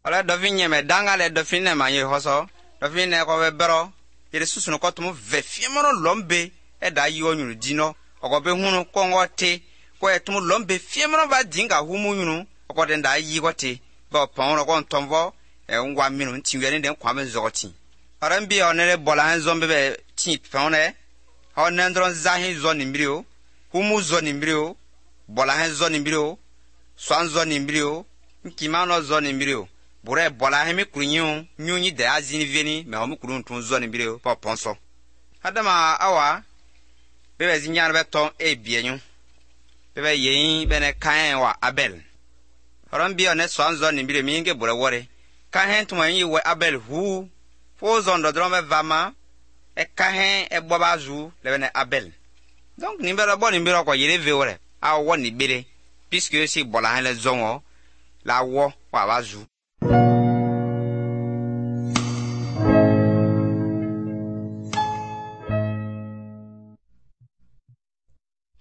Ola dovinye me danga le dofine ma ye hoso. Dofine ko be bero. Yere susunu ko tumu ve fiemono lombe e da yi onyunu dino. Oko be hunu ko ngote ko etumu lombe fiemono ba dinga humu nyunu. Oko den da yi gote. Ba pon ko ntomvo e ngwa minu ntiwere den kwame zoti. Arambi onele bola han zombe be ti pone. Ha nendron zahin zoni mbrio. Humu zoni mbrio. Bola han zoni mbrio. Swan zoni mbrio. Nkimano zoni mbrio. Bure bola hemi kunyu nyunyi de azini veni me homu kurun tun zoni mbrio po ponso. Adama awa bebe zinyar beton e bienyu. Bebe yin bene kaen wa Abel. Arambi one swan zoni mbrio minge bure wore. Kaen tuma yi we Abel hu. Fo zondo drome vama e kahen e bobazu lebene Abel. Donc nimbero bon nimbero ko yire veore a woni bere puisque si bola han le zongo la wo wa bazu.